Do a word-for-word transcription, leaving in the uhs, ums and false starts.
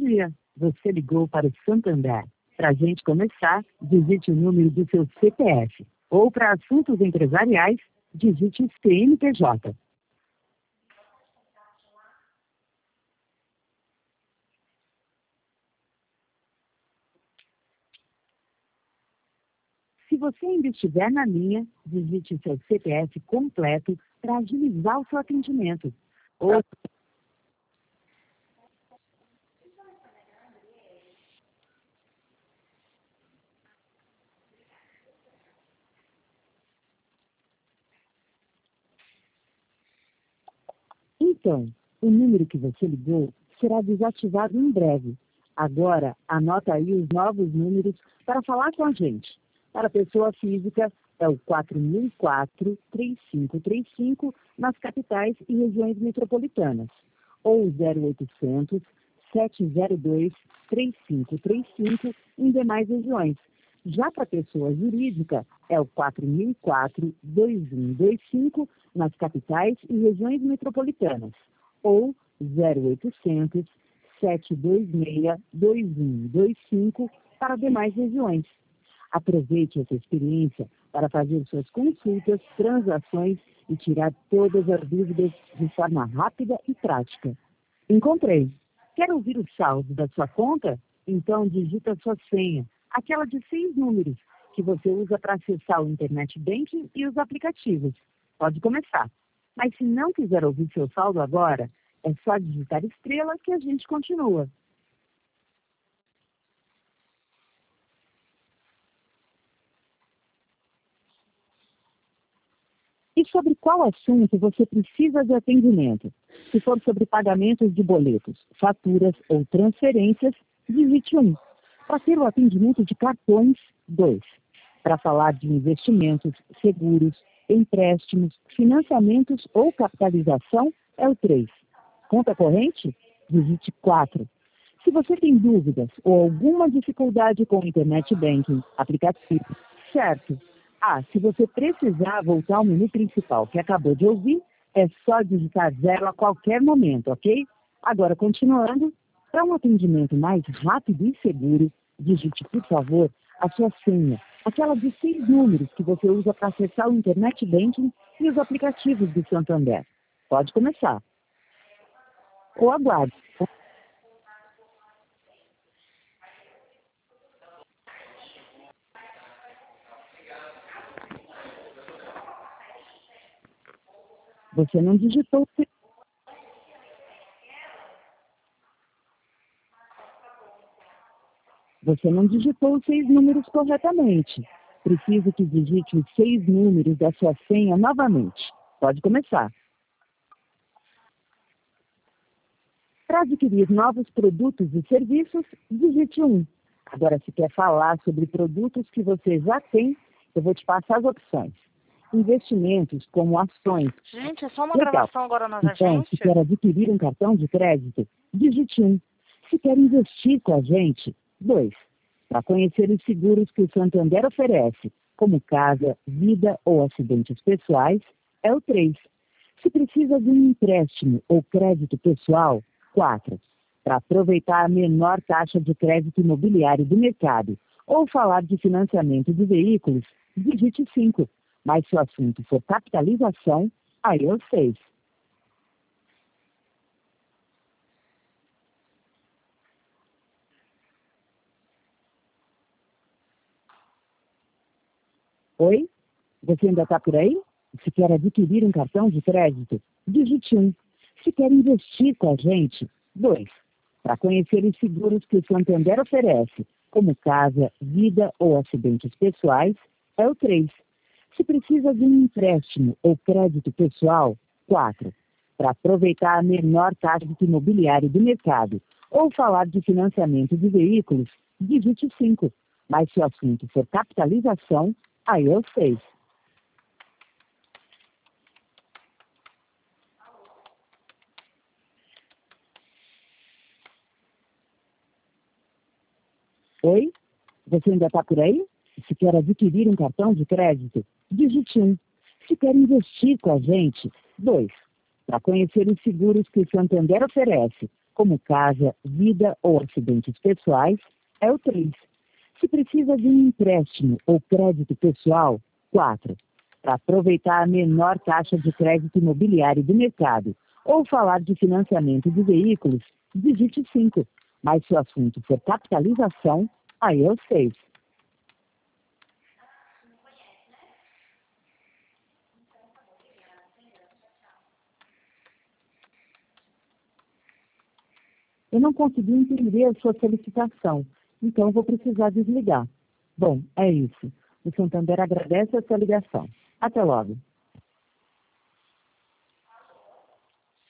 dia. Você ligou para o Santander. Para a gente começar, digite o número do seu C P F. Ou para assuntos empresariais, digite o C N P J. Se você ainda estiver na linha, digite seu C P F completo para agilizar o seu atendimento. Ou Então, o número que você ligou será desativado em breve. Agora, anota aí os novos números para falar com a gente. Para a pessoa física, é o quatro mil e quatro, três cinco três cinco nas capitais e regiões metropolitanas. Ou o zero oitocentos, sete zero dois, três cinco três cinco em demais regiões. Já para a pessoa jurídica, é o quatro mil e quatro, dois um dois cinco nas capitais e regiões metropolitanas, ou zero oitocentos, sete dois seis, dois um dois cinco para demais regiões. Aproveite essa experiência para fazer suas consultas, transações e tirar todas as dúvidas de forma rápida e prática. Encontrei. Quer ouvir o saldo da sua conta? Então digita sua senha, aquela de seis números, que você usa para acessar o Internet Banking e os aplicativos. Pode começar. Mas se não quiser ouvir seu saldo agora, é só digitar estrela que a gente continua. E sobre qual assunto você precisa de atendimento? Se for sobre pagamentos de boletos, faturas ou transferências, digite um. Para ter o atendimento de cartões, dois. Para falar de investimentos, seguros, empréstimos, financiamentos ou capitalização, é o três. Conta corrente? Digite quatro. Se você tem dúvidas ou alguma dificuldade com o Internet Banking, aplicativo, certo. Ah, se você precisar voltar ao menu principal que acabou de ouvir, é só digitar zero a qualquer momento, ok? Agora, continuando, para um atendimento mais rápido e seguro, digite, por favor, a sua senha, aquela de seis números que você usa para acessar o Internet Banking e os aplicativos do Santander. Pode começar. Ou aguarde. Você não digitou... Você não digitou os seis números corretamente. Preciso que digite os seis números da sua senha novamente. Pode começar. Para adquirir novos produtos e serviços, digite um. Agora, se quer falar sobre produtos que você já tem, eu vou te passar as opções. Investimentos como ações. Gente, é só uma Legal. gravação agora nas Então, se agências? quer adquirir um cartão de crédito, digite um. Se quer investir com a gente, dois. Para conhecer os seguros que o Santander oferece, como casa, vida ou acidentes pessoais, é o três. Se precisa de um empréstimo ou crédito pessoal, quatro. Para aproveitar a menor taxa de crédito imobiliário do mercado ou falar de financiamento de veículos, digite cinco. Mas se o assunto for capitalização, aí é o seis. Oi? Você ainda está por aí? Se quer adquirir um cartão de crédito, digite um. Se quer investir com a gente, dois. Para conhecer os seguros que o Santander oferece, como casa, vida ou acidentes pessoais, é o três. Se precisa de um empréstimo ou crédito pessoal, quatro. Para aproveitar a menor taxa de imobiliário do mercado ou falar de financiamento de veículos, digite cinco. Mas se o assunto for capitalização, aí é o seis. Oi? Você ainda está por aí? Se quer adquirir um cartão de crédito, digite um. Se quer investir com a gente, dois. Para conhecer os seguros que o Santander oferece, como casa, vida ou acidentes pessoais, é o três. Se precisa de um empréstimo ou crédito pessoal, quatro. Para aproveitar a menor taxa de crédito imobiliário do mercado ou falar de financiamento de veículos, digite cinco. Mas se o assunto for capitalização, aí é o seis. Eu não consegui entender a sua solicitação, então vou precisar desligar. Bom, é isso. O Santander agradece a sua ligação. Até logo.